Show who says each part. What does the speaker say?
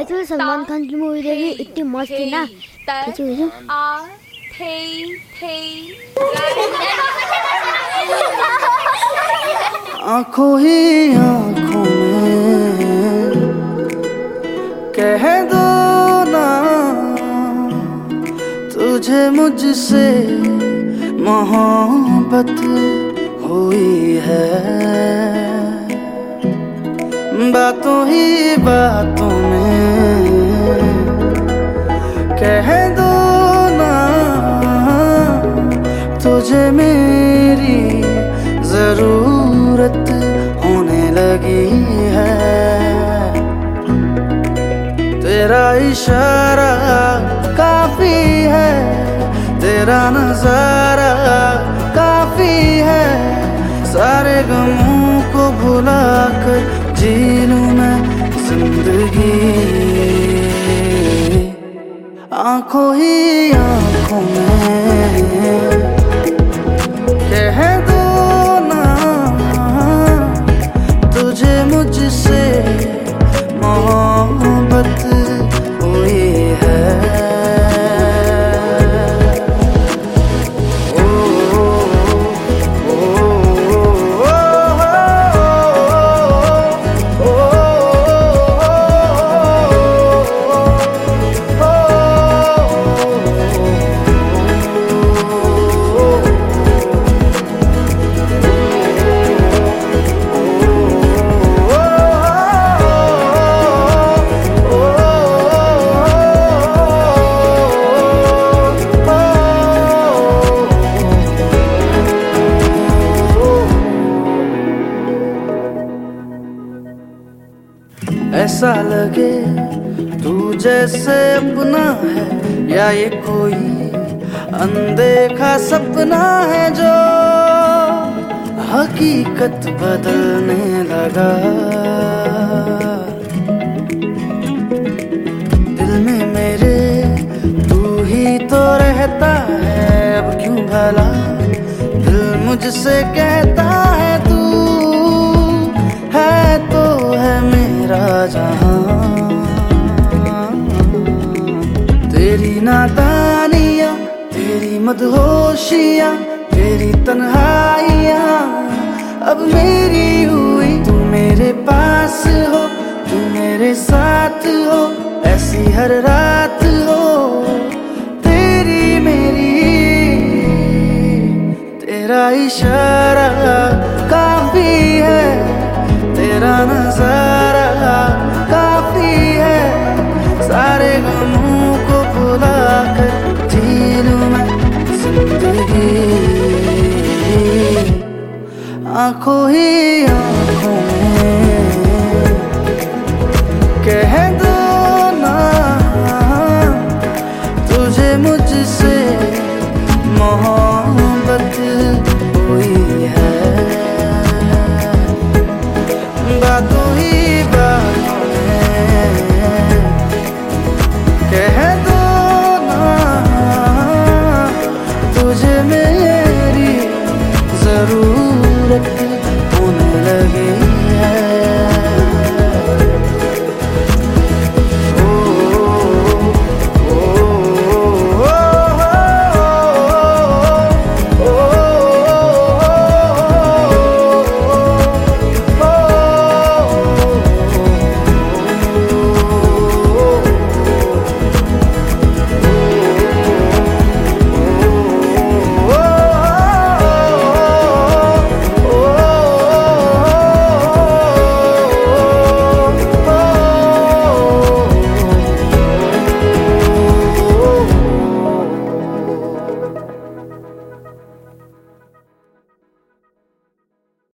Speaker 1: Actually Salman Khan की movie देखी, इतनी मस्त थी ना।
Speaker 2: आंखों ही आंखों में कह दो ना, तुझे मुझसे मोहब्बत हुई है। बातों ही बातों में कह दो ना, तुझे मेरी जरूरत होने लगी है। तेरा इशारा काफी है, तेरा नजारा काफी है, सारे गमों को भुलाकर जी लूं मैं जिंदगी। आंखों ही आंखों में कह दो ना, तुझे मुझसे मोहब्बत हुई है। ऐसा लगे तू जैसे अपना है, या ये कोई अनदेखा सपना है जो हकीकत बदलने लगा। दिल में मेरे तू ही तो रहता है, अब क्यों भला दिल मुझसे कहता है तू है तो है मेरा जहां। तेरी नादानियां, तेरी मदहोशियां, तेरी तन्हाइयां अब मेरी हुई। तू मेरे पास हो, तू मेरे साथ हो, ऐसी हर रात हो तेरी मेरी। तेरा इशारा काफी है, तेरा नजारा काफी है, सारे गमों को भुलाकर जी लूं मैं जिंदगी। आंखों ही आंखों में कह दो ना, तुझे मुझसे मोहब्बत हुई है। बातों ही बातों में कह दो ना, तुझे मेरी जरूरत